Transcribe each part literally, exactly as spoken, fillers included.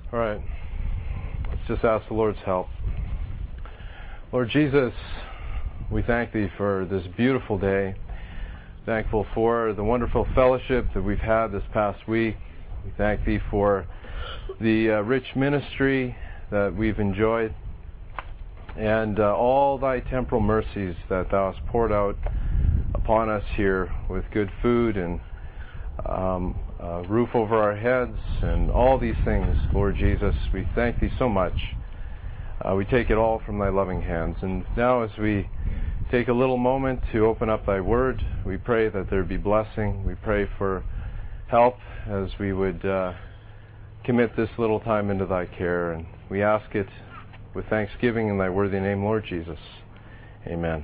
All right. Let's just ask the Lord's help. Lord Jesus, we thank Thee for this beautiful day. Thankful for the wonderful fellowship that we've had this past week. We thank Thee for the uh, rich ministry that we've enjoyed and uh, all Thy temporal mercies that Thou hast poured out upon us here with good food and um, a roof over our heads and all these things. Lord Jesus, we thank Thee so much. Uh, we take it all from Thy loving hands. And now as we take a little moment to open up Thy Word, we pray that there be blessing. We pray for help as we would uh, commit this little time into Thy care. And we ask it with thanksgiving in Thy worthy name, Lord Jesus. Amen.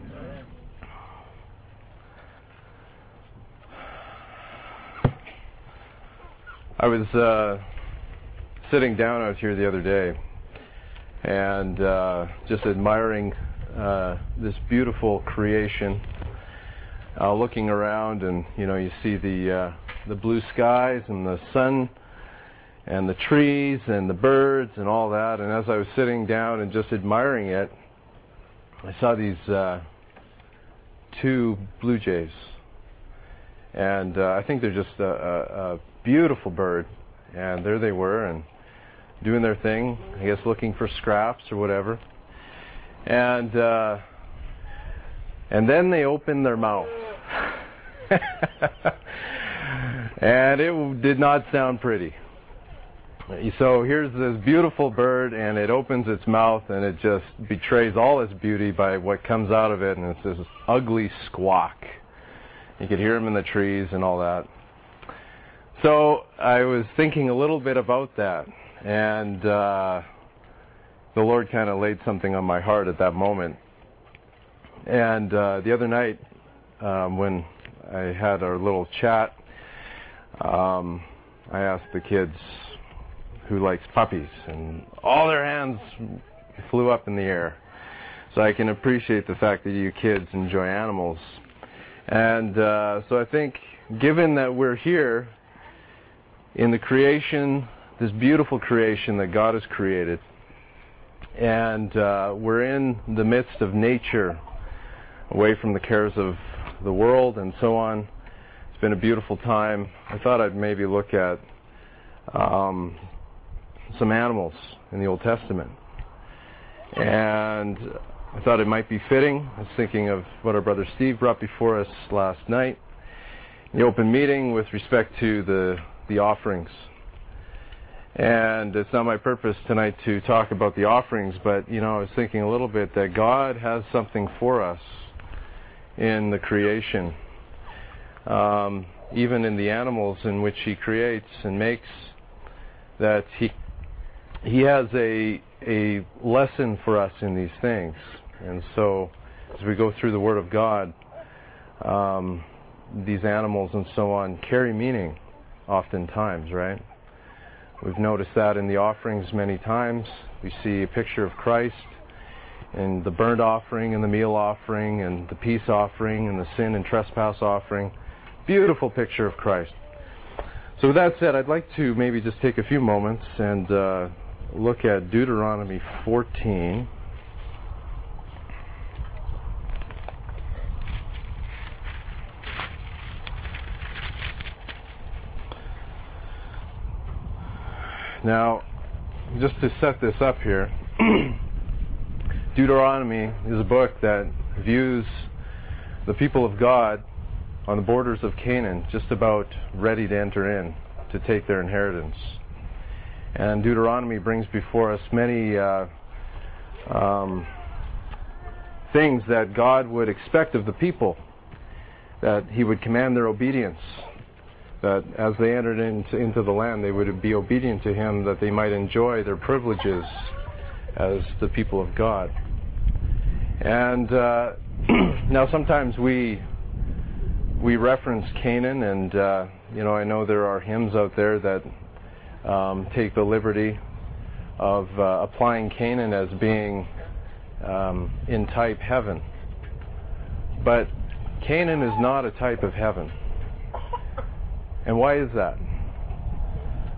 I was uh, sitting down out here the other day and uh, just admiring uh, this beautiful creation, uh, looking around, and you know, you see the uh, the blue skies and the sun and the trees and the birds and all that. And as I was sitting down and just admiring it, I saw these uh, two blue jays, and uh, I think they're just a, a, a beautiful bird, and there they were and doing their thing, I guess looking for scraps or whatever, and uh, and then they opened their mouth and it did not sound pretty. So here's this beautiful bird, and it opens its mouth and it just betrays all its beauty by what comes out of it, and it's this ugly squawk. You could hear them in the trees and all that. So I was thinking a little bit about that, and uh, the Lord kind of laid something on my heart at that moment. And uh, the other night, um, when I had our little chat, um, I asked the kids who likes puppies, and all their hands flew up in the air. So I can appreciate the fact that you kids enjoy animals. And uh, so I think, given that we're here in the creation, this beautiful creation that God has created, and uh, we're in the midst of nature, away from the cares of the world and so on. It's been a beautiful time. I thought I'd maybe look at um, some animals in the Old Testament, and I thought it might be fitting. I was thinking of what our brother Steve brought before us last night in the open meeting with respect to the the offerings. And it's not my purpose tonight to talk about the offerings, but you know, I was thinking a little bit that God has something for us in the creation, um, even in the animals in which He creates and makes, that He He has a a lesson for us in these things. And so, as we go through the Word of God, um, these animals and so on carry meaning. Oftentimes, right? We've noticed that in the offerings many times. We see a picture of Christ in the burnt offering and the meal offering and the peace offering and the sin and trespass offering. Beautiful picture of Christ. So with that said, I'd like to maybe just take a few moments and uh, look at Deuteronomy fourteen. Now, just to set this up here, Deuteronomy is a book that views the people of God on the borders of Canaan just about ready to enter in to take their inheritance. And Deuteronomy brings before us many uh, um, things that God would expect of the people, that He would command their obedience, that as they entered into, into the land, they would be obedient to Him, that they might enjoy their privileges as the people of God. And uh, now sometimes we we reference Canaan, and uh, you know, I know there are hymns out there that um, take the liberty of uh, applying Canaan as being um, in type heaven. But Canaan is not a type of heaven. And why is that?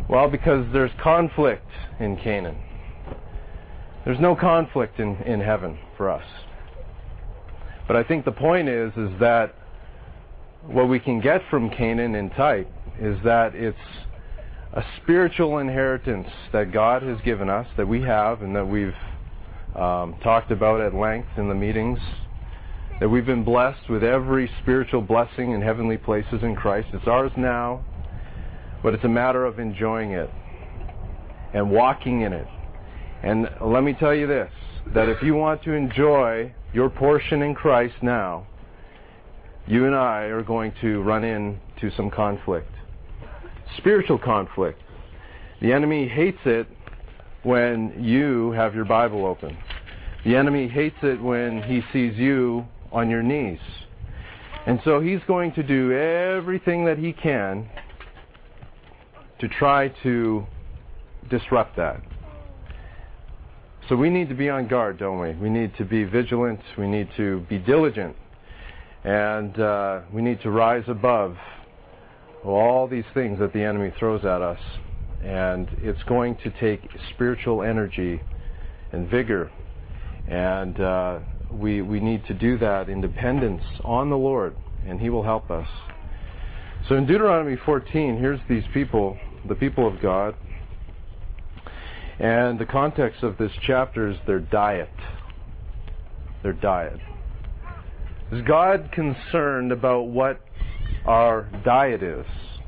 Well, because there's conflict in Canaan. There's no conflict in, in heaven for us. But I think the point is, is that what we can get from Canaan in type is that it's a spiritual inheritance that God has given us, that we have, and that we've um, talked about at length in the meetings, that we've been blessed with every spiritual blessing in heavenly places in Christ. It's ours now, but it's a matter of enjoying it and walking in it. And let me tell you this, that if you want to enjoy your portion in Christ now, you and I are going to run into some conflict. Spiritual conflict. The enemy hates it when you have your Bible open. The enemy hates it when he sees you on your knees. And so he's going to do everything that he can to try to disrupt that. So we need to be on guard, don't we? We need to be vigilant. We need to be diligent. And uh, we need to rise above all these things that the enemy throws at us. And it's going to take spiritual energy and vigor. And uh, we, we need to do that in dependence on the Lord, and He will help us. So in Deuteronomy fourteen, here's these people, the people of God. And the context of this chapter is their diet. Their diet. Is God concerned about what our diet is?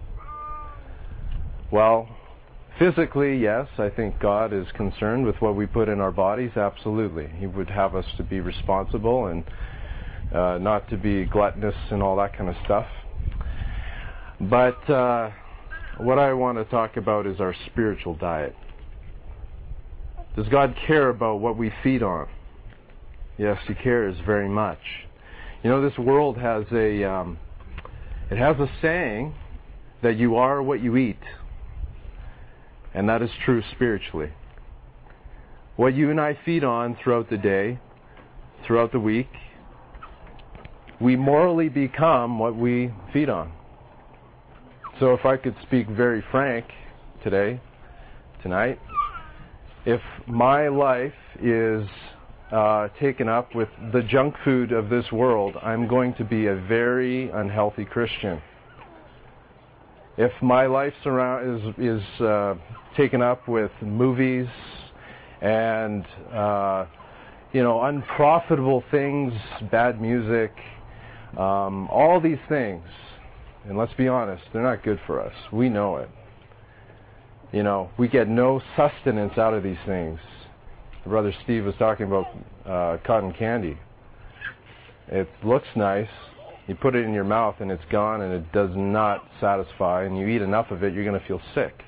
Well, physically, yes, I think God is concerned with what we put in our bodies, absolutely. He would have us to be responsible and uh, not to be gluttonous and all that kind of stuff. But uh, what I want to talk about is our spiritual diet. Does God care about what we feed on? Yes, He cares very much. You know, this world has a, um, it has a saying that you are what you eat. And that is true spiritually. What you and I feed on throughout the day, throughout the week, we morally become what we feed on. So if I could speak very frank today, tonight, if my life is uh, taken up with the junk food of this world, I'm going to be a very unhealthy Christian. If my life surround is is uh, taken up with movies and uh, you know unprofitable things, bad music, um, all these things, and let's be honest, they're not good for us. We know it. You know, we get no sustenance out of these things. Brother Steve was talking about uh, cotton candy. It looks nice. You put it in your mouth and it's gone, and it does not satisfy, and you eat enough of it, you're going to feel sick.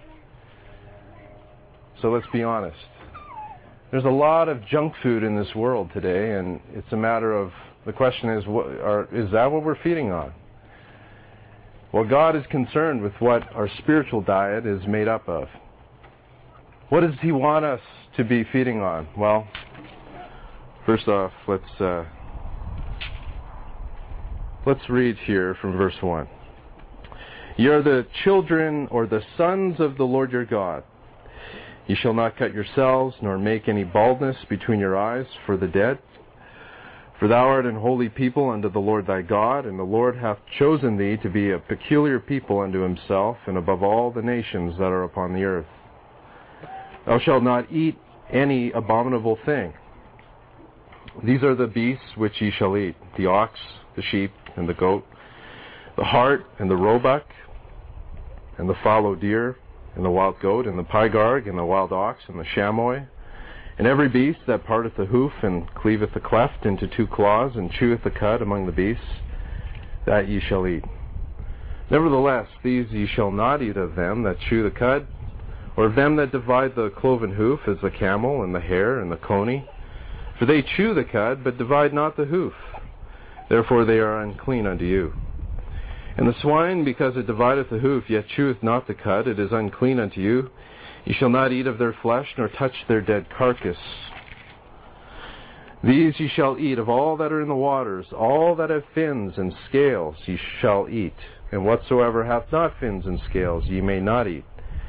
So let's be honest. There's a lot of junk food in this world today, and it's a matter of, the question is, what, are, is that what we're feeding on? Well, God is concerned with what our spiritual diet is made up of. What does He want us to be feeding on? Well, first off, let's uh, let's read here from verse one. Ye are the children or the sons of the Lord your God. Ye shall not cut yourselves, nor make any baldness between your eyes for the dead. For thou art an holy people unto the Lord thy God, and the Lord hath chosen thee to be a peculiar people unto Himself, and above all the nations that are upon the earth. Thou shalt not eat any abominable thing. These are the beasts which ye shall eat, the ox, the sheep, and the goat, the hart, and the roebuck, and the fallow deer, and the wild goat, and the pygarg, and the wild ox, and the chamois, and every beast that parteth the hoof, and cleaveth the cleft into two claws, and cheweth the cud among the beasts, that ye shall eat. Nevertheless, these ye shall not eat of them that chew the cud, or of them that divide the cloven hoof, as the camel, and the hare, and the coney. For they chew the cud, but divide not the hoof. Therefore they are unclean unto you. And the swine, because it divideth the hoof, yet cheweth not the cud, it is unclean unto you. Ye shall not eat of their flesh, nor touch their dead carcass. These ye shall eat of all that are in the waters, all that have fins and scales ye shall eat, and whatsoever hath not fins and scales ye may not eat.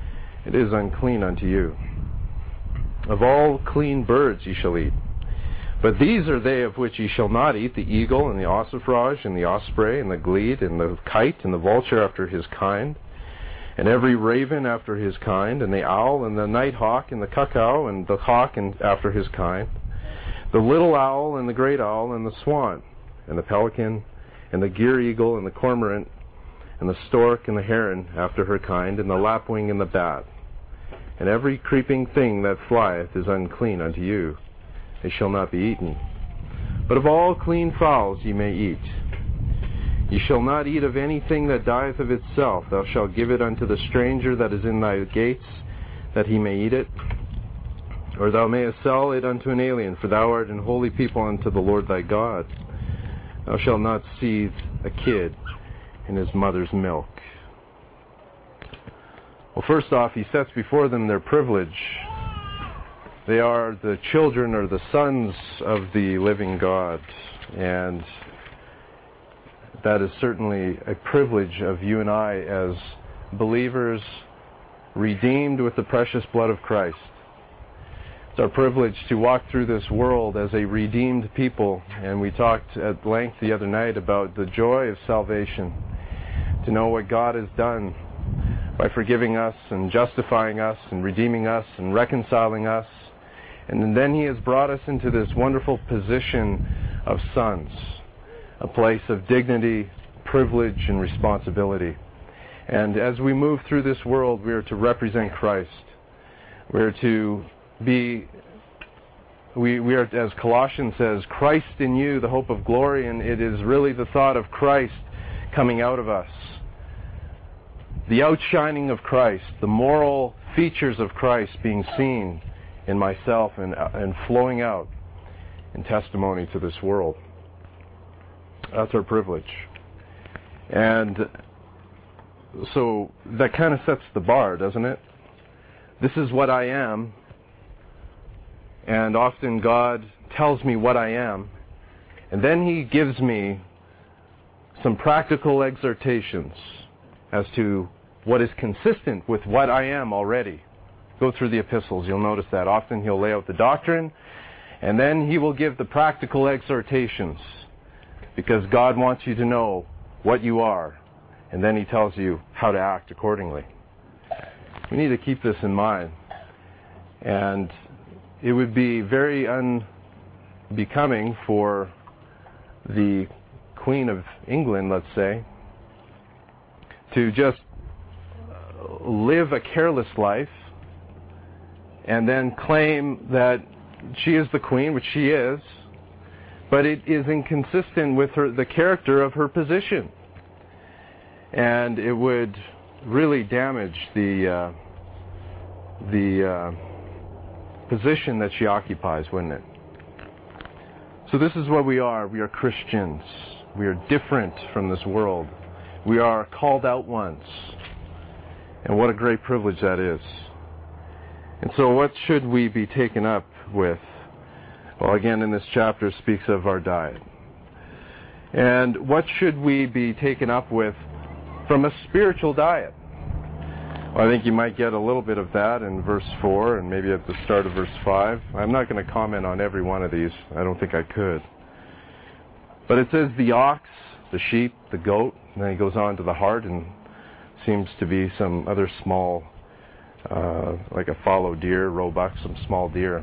it is unclean unto you. Of all clean birds ye shall eat. But these are they of which ye shall not eat, the eagle, and the ossifrage, and the osprey, and the glede, and the kite, and the vulture after his kind, and every raven after his kind, and the owl, and the night hawk, and the cuckoo, and the hawk and after his kind, the little owl, and the great owl, and the swan, and the pelican, and the gier eagle, and the cormorant, and the stork, and the heron after her kind, and the lapwing, and the bat. And every creeping thing that flieth is unclean unto you. They shall not be eaten. But of all clean fowls ye may eat. Ye shall not eat of anything that dieth of itself. Thou shalt give it unto the stranger that is in thy gates, that he may eat it. Or thou mayest sell it unto an alien, for thou art an holy people unto the Lord thy God. Thou shalt not seethe a kid in his mother's milk. Well, first off, he sets before them their privilege. They are the children or the sons of the living God. And that is certainly a privilege of you and I as believers redeemed with the precious blood of Christ. It's our privilege to walk through this world as a redeemed people. And we talked at length the other night about the joy of salvation, to know what God has done by forgiving us and justifying us and redeeming us and reconciling us. And then he has brought us into this wonderful position of sons, a place of dignity, privilege, and responsibility. And as we move through this world, we are to represent Christ. We are to be, we, we are, as Colossians says, Christ in you, the hope of glory, and it is really the thought of Christ coming out of us. The outshining of Christ, the moral features of Christ being seen in myself and, and flowing out in testimony to this world. That's our privilege. And so that kind of sets the bar, doesn't it? This is what I am, and often God tells me what I am, and then he gives me some practical exhortations as to what is consistent with what I am already. Go through the epistles, you'll notice that. Often he'll lay out the doctrine, and then he will give the practical exhortations, because God wants you to know what you are, and then he tells you how to act accordingly. We need to keep this in mind. And it would be very unbecoming for the Queen of England, let's say, to just live a careless life and then claim that she is the queen, which she is, but it is inconsistent with her, the character of her position. And it would really damage the uh, the uh, position that she occupies, wouldn't it? So this is what we are. We are Christians. We are different from this world. We are called out ones. And what a great privilege that is. And so what should we be taken up with? Well, again, in this chapter speaks of our diet. And what should we be taken up with from a spiritual diet? Well, I think you might get a little bit of that in verse four and maybe at the start of verse five. I'm not going to comment on every one of these. I don't think I could. But it says the ox, the sheep, the goat, and then he goes on to the hart, and seems to be some other small, uh, like a fallow deer, roebuck, some small deer.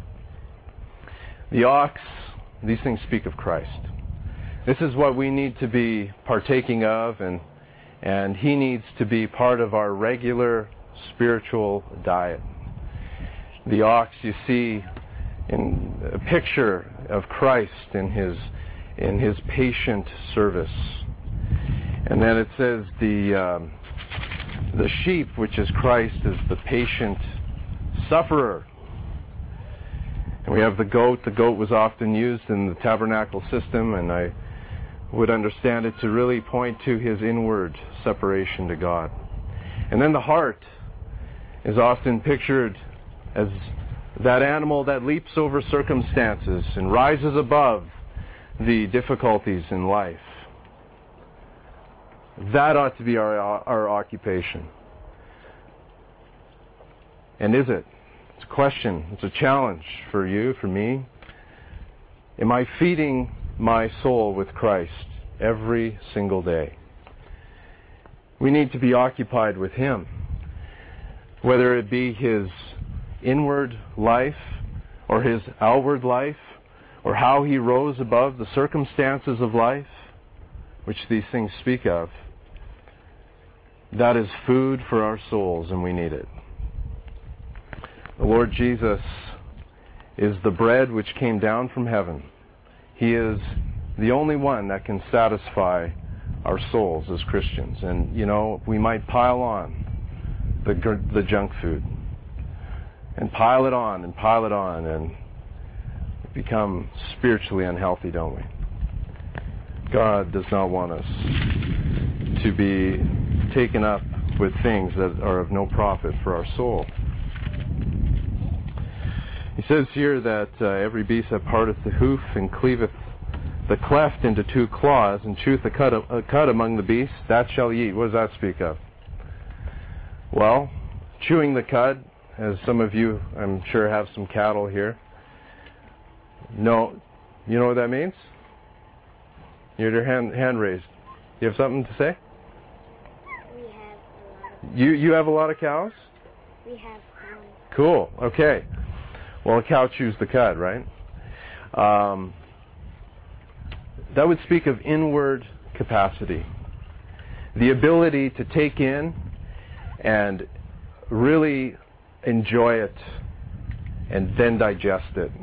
The ox, these things speak of Christ. This is what we need to be partaking of, and and he needs to be part of our regular spiritual diet. The ox, you see, in a picture of Christ in his in his patient service. And then it says the um, the sheep, which is Christ, is the patient sufferer. And we have the goat. The goat was often used in the tabernacle system, and I would understand it to really point to his inward separation to God. And then the hart is often pictured as that animal that leaps over circumstances and rises above the difficulties in life. That ought to be our, our occupation. And is it? It's a question. It's a challenge for you, for me. Am I feeding my soul with Christ every single day? We need to be occupied with Him, whether it be His inward life or His outward life, or how He rose above the circumstances of life, which these things speak of. That is food for our souls, and we need it. The Lord Jesus is the bread which came down from heaven. He is the only one that can satisfy our souls as Christians. And, you know, we might pile on the, the junk food and pile it on and pile it on and become spiritually unhealthy, don't we? God does not want us to be taken up with things that are of no profit for our soul. He says here that uh, every beast that parteth the hoof and cleaveth the cleft into two claws and cheweth a cut, a cut among the beasts, that shall ye eat. What does that speak of? Well, chewing the cud, as some of you, I'm sure, have some cattle here. No, you know what that means? You had your hand, hand raised. You have something to say? We have a lot of... You, you have a lot of cows? We have some. Cool, okay. Well, a cow chews the cud, right? Um, that would speak of inward capacity. The ability to take in and really enjoy it and then digest it.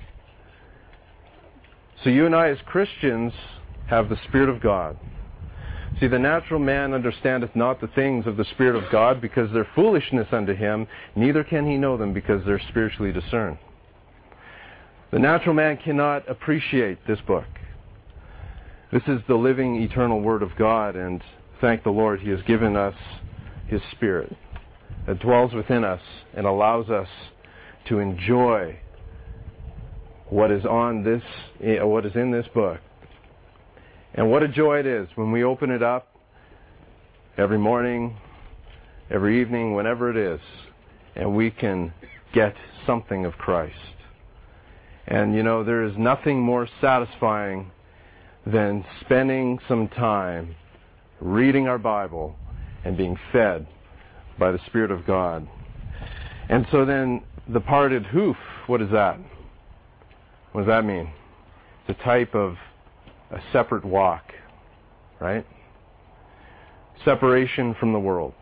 So you and I as Christians have the Spirit of God. See, the natural man understandeth not the things of the Spirit of God, because they're foolishness unto him, neither can he know them, because they're spiritually discerned. The natural man cannot appreciate this book. This is the living, eternal Word of God, and thank the Lord, He has given us His Spirit that dwells within us and allows us to enjoy what is on this, what is in this book. And what a joy it is when we open it up every morning, every evening, whenever it is, and we can get something of Christ. And you know, there is nothing more satisfying than spending some time reading our Bible and being fed by the Spirit of God. And so then, the parted hoof, what is that? What does that mean? It's a type of a separate walk, right? Separation from the world.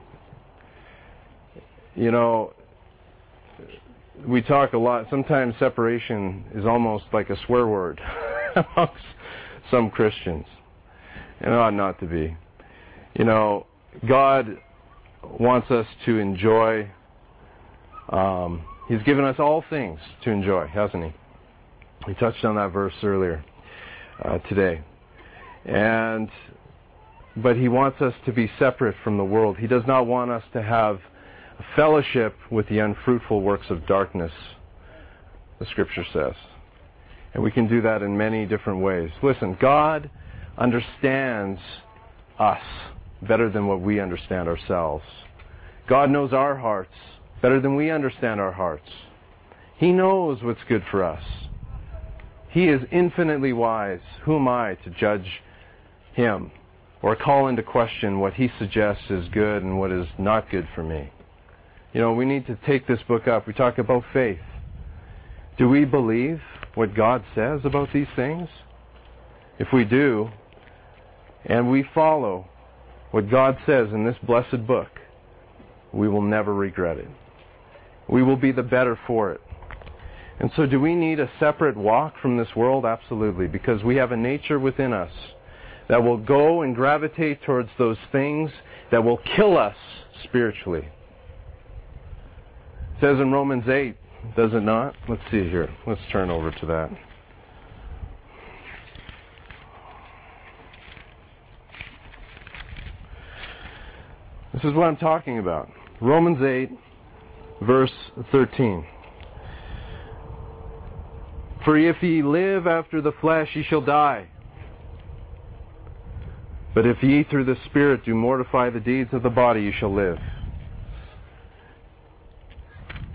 You know, we talk a lot, sometimes separation is almost like a swear word amongst some Christians. And it ought not to be. You know, God wants us to enjoy, um, He's given us all things to enjoy, hasn't He? We touched on that verse earlier uh, today. And, but He wants us to be separate from the world. He does not want us to have a fellowship with the unfruitful works of darkness, the Scripture says. And we can do that in many different ways. Listen, God understands us better than what we understand ourselves. God knows our hearts better than we understand our hearts. He knows what's good for us. He is infinitely wise. Who am I to judge Him or call into question what He suggests is good and what is not good for me? You know, we need to take this book up. We talk about faith. Do we believe what God says about these things? If we do, and we follow what God says in this blessed book, we will never regret it. We will be the better for it. And so do we need a separate walk from this world? Absolutely, because we have a nature within us that will go and gravitate towards those things that will kill us spiritually. It says in Romans eight, does it not? Let's see here. Let's turn over to that. This is what I'm talking about. Romans eight, verse thirteen. For if ye live after the flesh, ye shall die. But if ye through the Spirit do mortify the deeds of the body, ye shall live.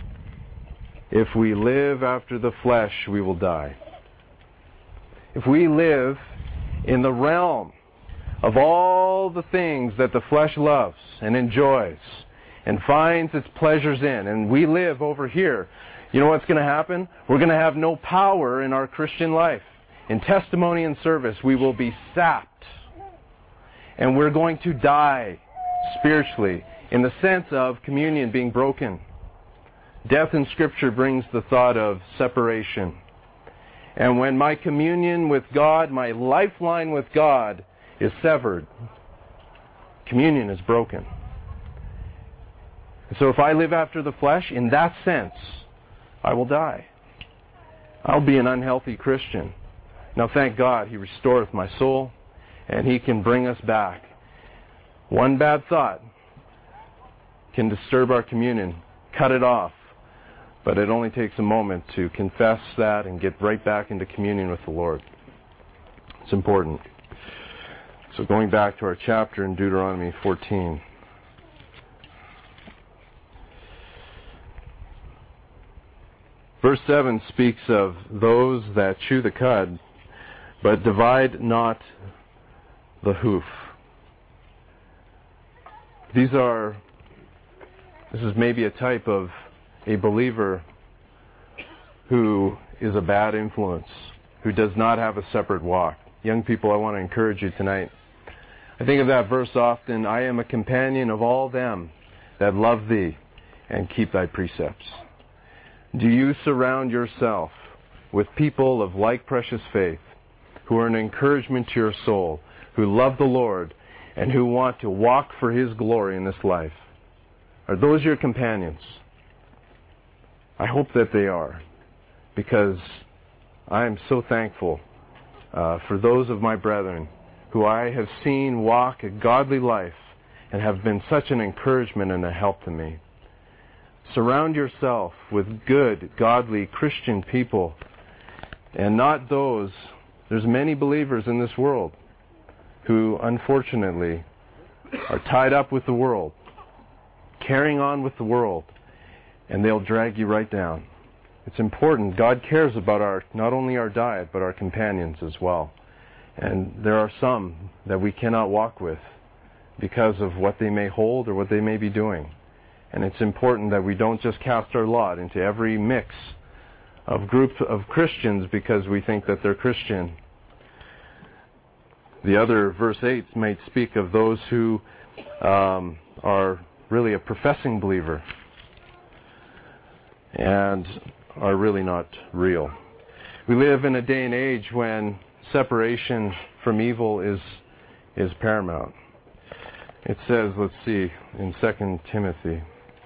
If we live after the flesh, we will die. If we live in the realm of all the things that the flesh loves and enjoys and finds its pleasures in, and we live over here, you know what's going to happen? We're going to have no power in our Christian life. In testimony and service, we will be sapped. And we're going to die spiritually in the sense of communion being broken. Death in Scripture brings the thought of separation. And when my communion with God, my lifeline with God, is severed, communion is broken. So if I live after the flesh, in that sense, I will die. I'll be an unhealthy Christian. Now thank God He restoreth my soul, and He can bring us back. One bad thought can disturb our communion, cut it off. But it only takes a moment to confess that and get right back into communion with the Lord. It's important. So going back to our chapter in Deuteronomy fourteen. Verse seven speaks of those that chew the cud, but divide not the hoof. These are, this is maybe a type of a believer who is a bad influence, who does not have a separate walk. Young people, I want to encourage you tonight. I think of that verse often, I am a companion of all them that love thee and keep thy precepts. Do you surround yourself with people of like precious faith, who are an encouragement to your soul, who love the Lord, and who want to walk for His glory in this life? Are those your companions? I hope that they are, because I am so thankful uh, for those of my brethren who I have seen walk a godly life and have been such an encouragement and a help to me. Surround yourself with good, godly, Christian people, and not those, there's many believers in this world who unfortunately are tied up with the world, carrying on with the world, and they'll drag you right down. It's important. God cares about our, not only our diet, but our companions as well. And there are some that we cannot walk with because of what they may hold or what they may be doing. And it's important that we don't just cast our lot into every mix of group of Christians because we think that they're Christian. The other, verse eight, might speak of those who um, are really a professing believer and are really not real. We live in a day and age when separation from evil is is paramount. It says, let's see, in Second Timothy.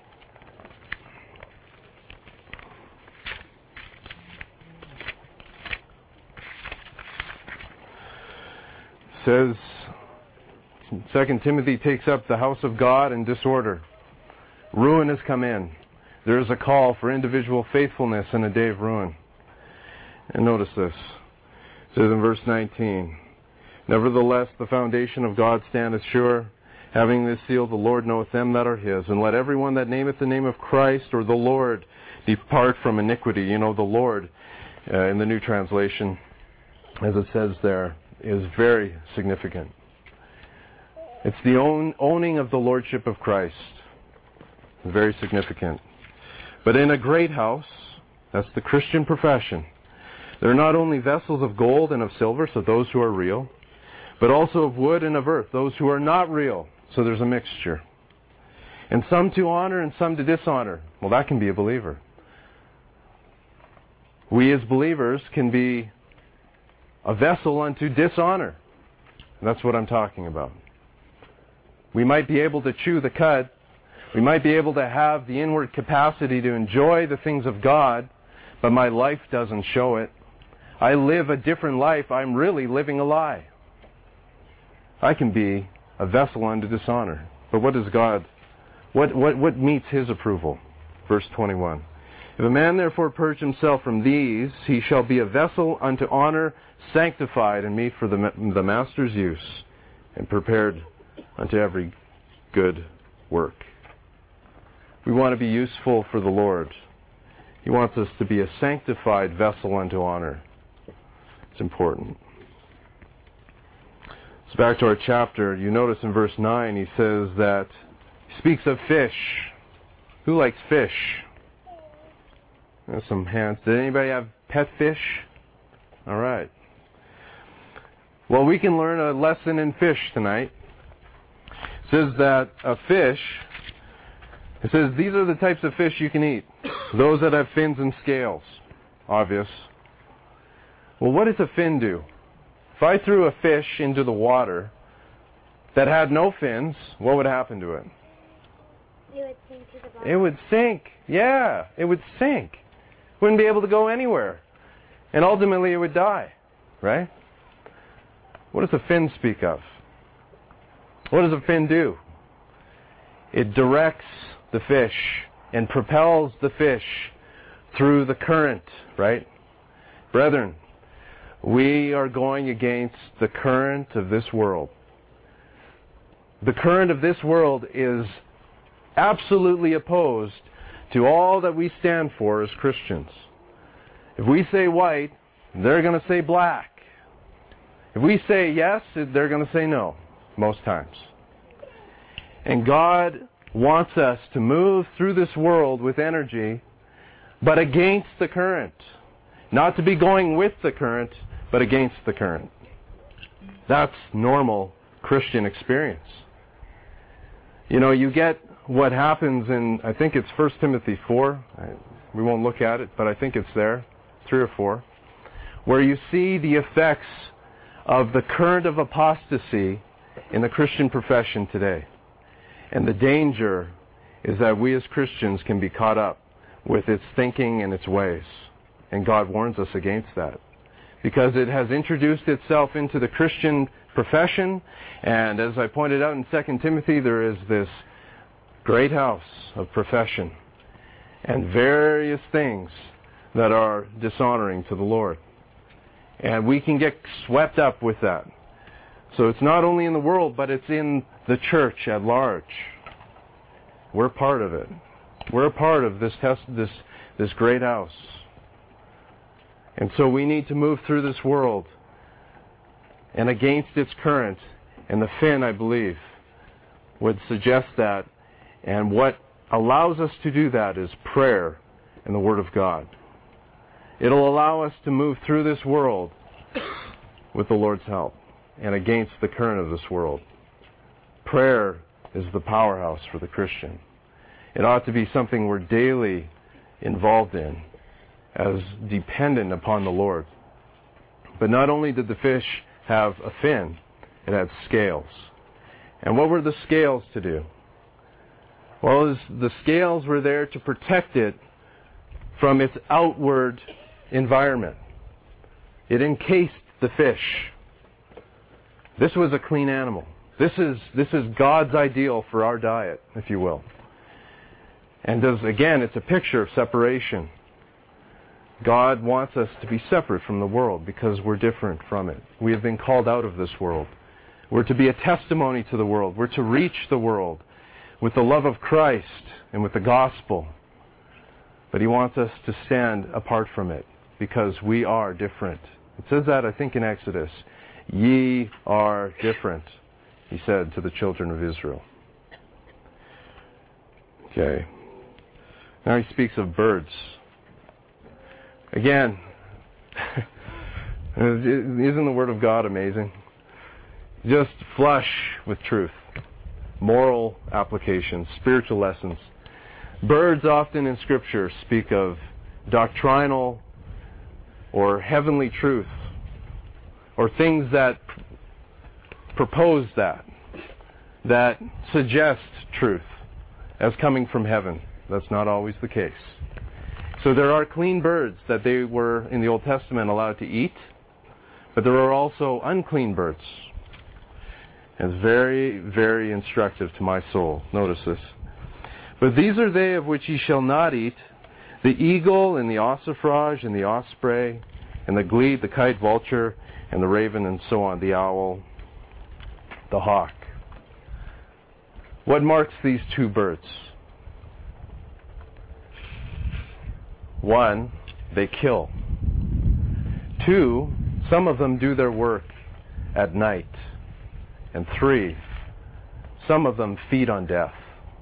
It says, Second Timothy takes up the house of God in disorder. Ruin has come in. There is a call for individual faithfulness in a day of ruin. And notice this. It says in verse nineteen, Nevertheless, the foundation of God standeth sure, having this seal, the Lord knoweth them that are His. And let everyone that nameth the name of Christ or the Lord depart from iniquity. You know, the Lord, uh, in the New Translation, as it says there, is very significant. It's the own, owning of the Lordship of Christ. Very significant. But in a great house, that's the Christian profession, there are not only vessels of gold and of silver, so those who are real, but also of wood and of earth, those who are not real, so there's a mixture. And some to honor and some to dishonor. Well, that can be a believer. We as believers can be a vessel unto dishonor. That's what I'm talking about. We might be able to chew the cud. We might be able to have the inward capacity to enjoy the things of God, but my life doesn't show it. I live a different life. I'm really living a lie. I can be a vessel unto dishonor. But what does God, what, what, what meets His approval? Verse twenty-one. If a man therefore purge himself from these, he shall be a vessel unto honor, sanctified and meet for the, the master's use, and prepared unto every good work. We want to be useful for the Lord. He wants us to be a sanctified vessel unto honor. It's important. So back to our chapter, you notice in verse nine he says that he speaks of fish. Who likes fish? There's some hands. Did anybody have pet fish? All right. Well, we can learn a lesson in fish tonight. It says that a fish, it says these are the types of fish you can eat. Those that have fins and scales. Obvious. Well, what does a fin do? If I threw a fish into the water that had no fins, what would happen to it? It would sink to the bottom. It would sink. Yeah, it would sink. Wouldn't be able to go anywhere. And ultimately it would die. Right? What does a fin speak of? What does a fin do? It directs the fish and propels the fish through the current, right? Brethren, we are going against the current of this world. The current of this world is absolutely opposed to all that we stand for as Christians. If we say white, they're going to say black. If we say yes, they're going to say no, most times. And God wants us to move through this world with energy, but against the current. Not to be going with the current, but against the current. That's normal Christian experience. You know, you get what happens in, I think it's First Timothy four. I, we won't look at it, but I think it's there, three or four, where you see the effects of the current of apostasy in the Christian profession today. And the danger is that we as Christians can be caught up with its thinking and its ways. And God warns us against that. Because it has introduced itself into the Christian profession. And as I pointed out in Second Timothy, there is this great house of profession. And various things that are dishonoring to the Lord. And we can get swept up with that. So it's not only in the world, but it's in the church at large. We're part of it. We're a part of this test, this this great house. And so we need to move through this world and against its current. And the fin, I believe, would suggest that. And what allows us to do that is prayer and the Word of God. It'll allow us to move through this world with the Lord's help and against the current of this world. Prayer is the powerhouse for the Christian. It ought to be something we're daily involved in as dependent upon the Lord. But not only did the fish have a fin, it had scales. And what were the scales to do? Well, it was, the scales were there to protect it from its outward environment. It encased the fish. This was a clean animal. This is this is God's ideal for our diet, if you will. And does again, it's a picture of separation. God wants us to be separate from the world because we're different from it. We have been called out of this world. We're to be a testimony to the world. We're to reach the world with the love of Christ and with the gospel. But He wants us to stand apart from it because we are different. It says that, I think, in Exodus. Ye are different, He said to the children of Israel. Okay. Now He speaks of birds. Again, isn't the Word of God amazing? Just flush with truth. Moral applications, spiritual lessons. Birds often in Scripture speak of doctrinal or heavenly truth, or things that pr- propose that, that suggest truth as coming from heaven. That's not always the case. So there are clean birds that they were, in the Old Testament, allowed to eat, but there are also unclean birds. And it's very, very instructive to my soul. Notice this. But these are they of which ye shall not eat, the eagle and the ossifrage and the osprey and the glede, the kite, vulture, and the raven, and so on, the owl, the hawk. What marks these two birds? One, they kill. Two, some of them do their work at night. And three, some of them feed on death.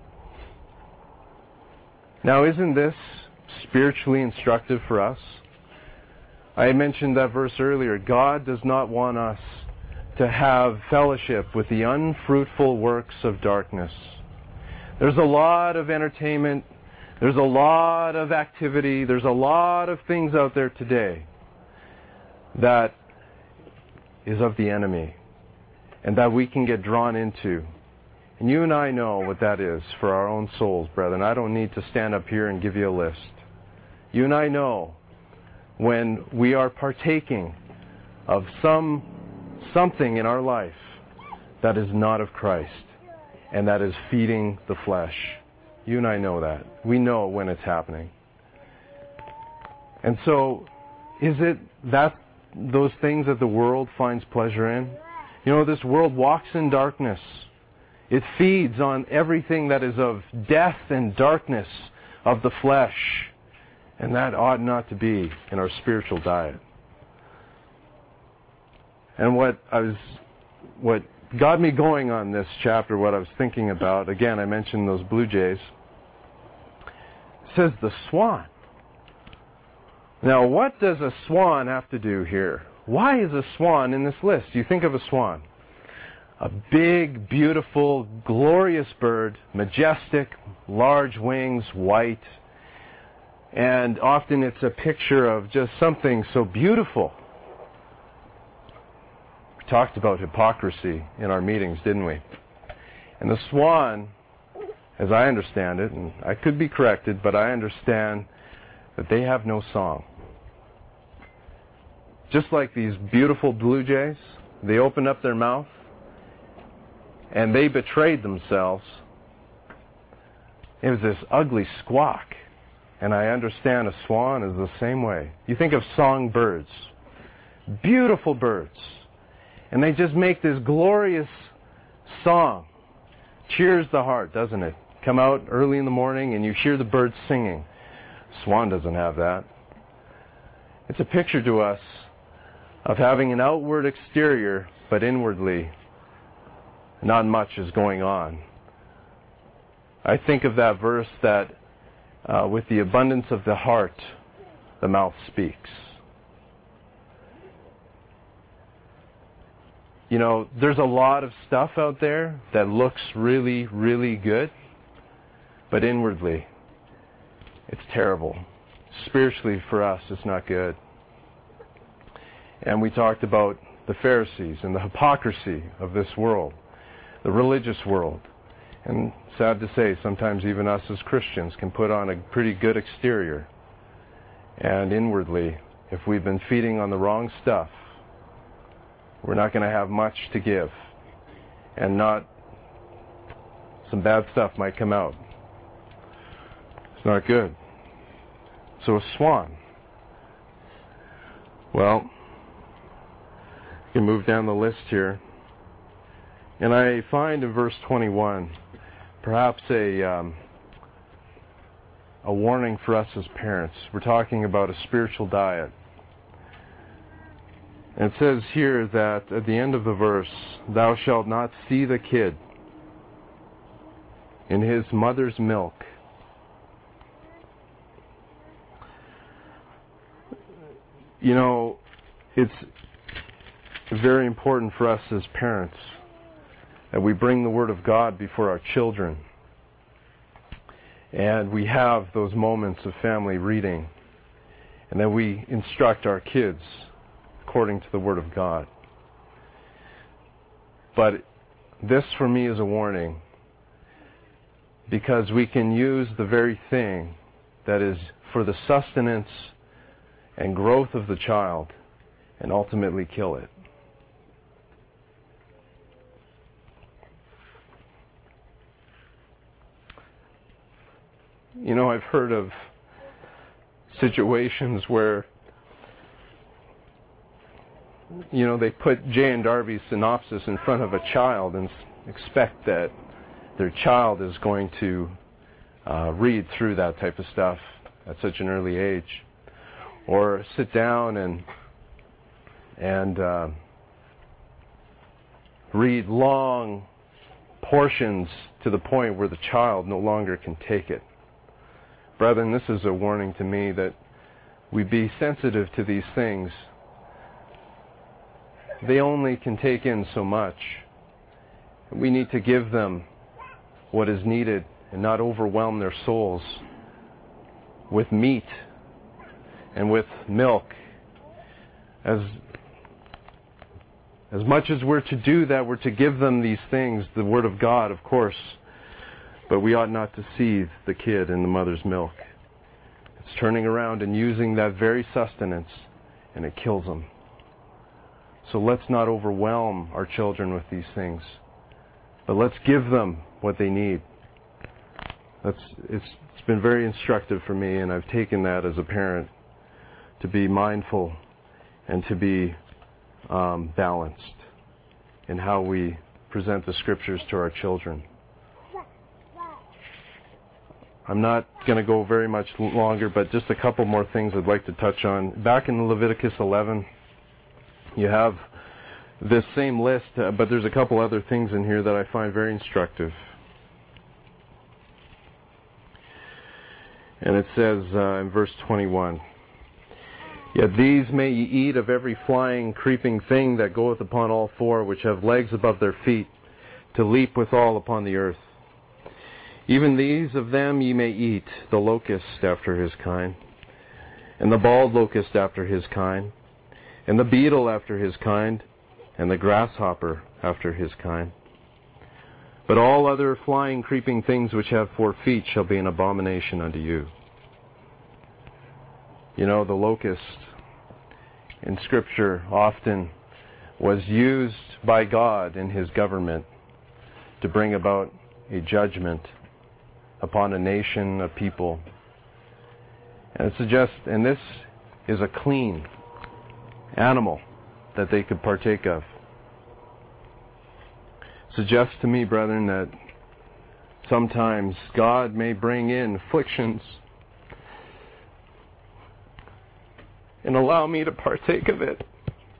Now, isn't this spiritually instructive for us? I mentioned that verse earlier. God does not want us to have fellowship with the unfruitful works of darkness. There's a lot of entertainment. There's a lot of activity. There's a lot of things out there today that is of the enemy and that we can get drawn into. And you and I know what that is for our own souls, brethren. I don't need to stand up here and give you a list. You and I know when we are partaking of some something in our life that is not of Christ and that is feeding the flesh. You and I know that. We know when it's happening. And so, is it that those things that the world finds pleasure in? You know, this world walks in darkness. It feeds on everything that is of death and darkness of the flesh. And that ought not to be in our spiritual diet. And what I was, what got me going on this chapter, what I was thinking about, again, I mentioned those Blue Jays. It says the swan. Now, what does a swan have to do here? Why is a swan in this list? You think of a swan. A big, beautiful, glorious bird, majestic, large wings, white. And often it's a picture of just something so beautiful. We talked about hypocrisy in our meetings, didn't we? And the swan, as I understand it, and I could be corrected, but I understand that they have no song. Just like these beautiful blue jays, they opened up their mouth and they betrayed themselves. It was this ugly squawk. And I understand a swan is the same way. You think of songbirds, beautiful birds, and they just make this glorious song. Cheers the heart, doesn't it? Come out early in the morning and you hear the birds singing. Swan doesn't have that. It's a picture to us of having an outward exterior, but inwardly not much is going on. I think of that verse that Uh, with the abundance of the heart, the mouth speaks. You know, there's a lot of stuff out there that looks really, really good, but inwardly, it's terrible. Spiritually, for us, it's not good. And we talked about the Pharisees and the hypocrisy of this world, the religious world. And sad to say, sometimes even us as Christians can put on a pretty good exterior. And inwardly, if we've been feeding on the wrong stuff, we're not going to have much to give. And not, some bad stuff might come out. It's not good. So a swan. Well, you can move down the list here. And I find in verse twenty-one, perhaps a um, a warning for us as parents. We're talking about a spiritual diet. And it says here that at the end of the verse, thou shalt not see the kid in his mother's milk. You know, it's very important for us as parents that we bring the Word of God before our children. And we have those moments of family reading. And that we instruct our kids according to the Word of God. But this for me is a warning. Because we can use the very thing that is for the sustenance and growth of the child and ultimately kill it. You know, I've heard of situations where, you know, they put Jay and Darby's synopsis in front of a child and expect that their child is going to uh, read through that type of stuff at such an early age, or sit down and and uh, read long portions to the point where the child no longer can take it. Brethren, this is a warning to me that we be sensitive to these things. They only can take in so much. We need to give them what is needed and not overwhelm their souls with meat and with milk. As As much as we're to do that, we're to give them these things, the Word of God, of course, but we ought not to seethe the kid in the mother's milk. It's turning around and using that very sustenance, and it kills them. So let's not overwhelm our children with these things, but let's give them what they need. That's, it's, it's been very instructive for me, and I've taken that as a parent to be mindful and to be um, balanced in how we present the Scriptures to our children. I'm not going to go very much longer, but just a couple more things I'd like to touch on. Back in Leviticus eleven, you have this same list, uh, but there's a couple other things in here that I find very instructive. And it says uh, in verse twenty-one, "Yet these may ye eat of every flying, creeping thing that goeth upon all four, which have legs above their feet, to leap withal upon the earth. Even these of them ye may eat, the locust after his kind, and the bald locust after his kind, and the beetle after his kind, and the grasshopper after his kind. But all other flying, creeping things which have four feet shall be an abomination unto you." You know, the locust in Scripture often was used by God in His government to bring about a judgment upon a nation, a people. And it suggests, and this is a clean animal that they could partake of. Suggests to me, brethren, that sometimes God may bring in afflictions and allow me to partake of it,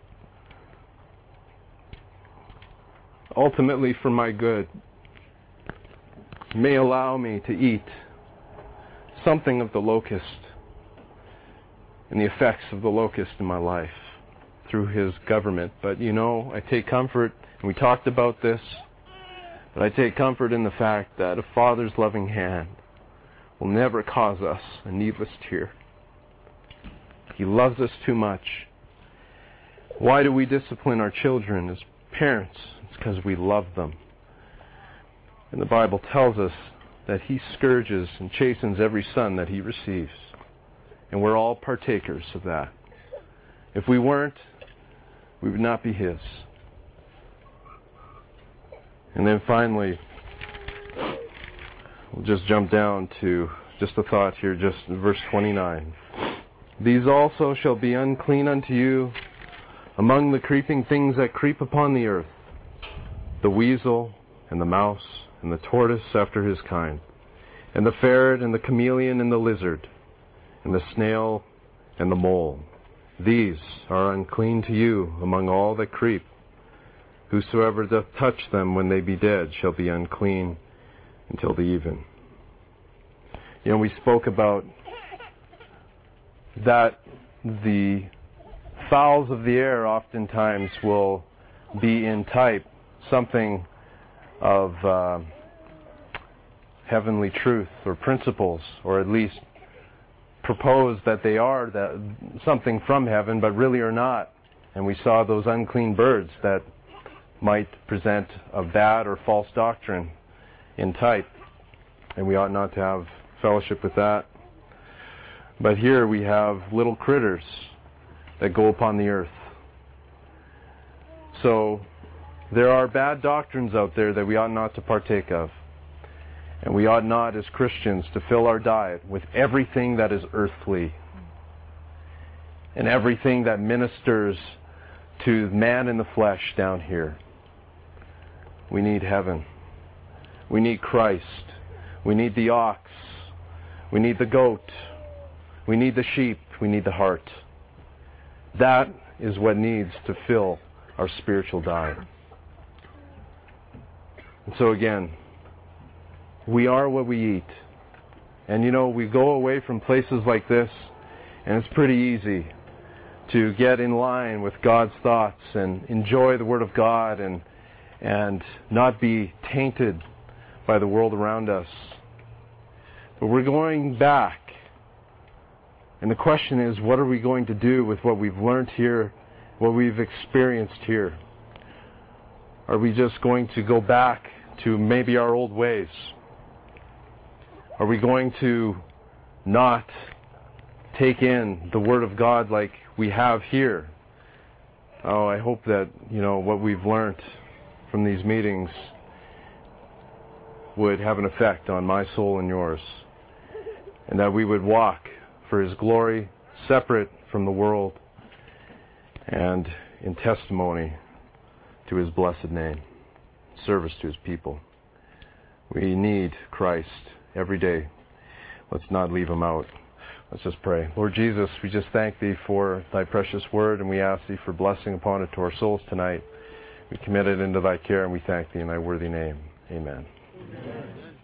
ultimately for my good. May allow me to eat something of the locust and the effects of the locust in my life through His government. But you know, I take comfort, and we talked about this, but I take comfort in the fact that a Father's loving hand will never cause us a needless tear. He loves us too much. Why do we discipline our children as parents? It's because we love them. And the Bible tells us that He scourges and chastens every son that He receives. And we're all partakers of that. If we weren't, we would not be His. And then finally, we'll just jump down to just a thought here, just in verse twenty-nine. "These also shall be unclean unto you among the creeping things that creep upon the earth, the weasel and the mouse and the tortoise after his kind, and the ferret and the chameleon and the lizard, and the snail and the mole. These are unclean to you among all that creep. Whosoever doth touch them when they be dead shall be unclean until the even." You know, we spoke about that the fowls of the air oftentimes will be in type something of uh, heavenly truth or principles, or at least propose that they are that something from heaven, but really are not. And we saw those unclean birds that might present a bad or false doctrine in type, and we ought not to have fellowship with that. But here we have little critters that go upon the earth. So there are bad doctrines out there that we ought not to partake of. And we ought not, as Christians, to fill our diet with everything that is earthly and everything that ministers to man in the flesh down here. We need heaven. We need Christ. We need the ox. We need the goat. We need the sheep. We need the heart. That is what needs to fill our spiritual diet. And so again, we are what we eat. And you know, we go away from places like this, and it's pretty easy to get in line with God's thoughts and enjoy the Word of God and and not be tainted by the world around us. But we're going back. And the question is, what are we going to do with what we've learned here, what we've experienced here? Are we just going to go back to maybe our old ways? Are we going to not take in the Word of God like we have here? Oh, I hope that, you know, what we've learned from these meetings would have an effect on my soul and yours, and that we would walk for His glory, separate from the world, and in testimony to His blessed name, service to His people. We need Christ every day. Let's not leave Him out. Let's just pray. Lord Jesus, we just thank Thee for Thy precious Word, and we ask Thee for blessing upon it to our souls tonight. We commit it into Thy care, and we thank Thee in Thy worthy name. Amen. Amen.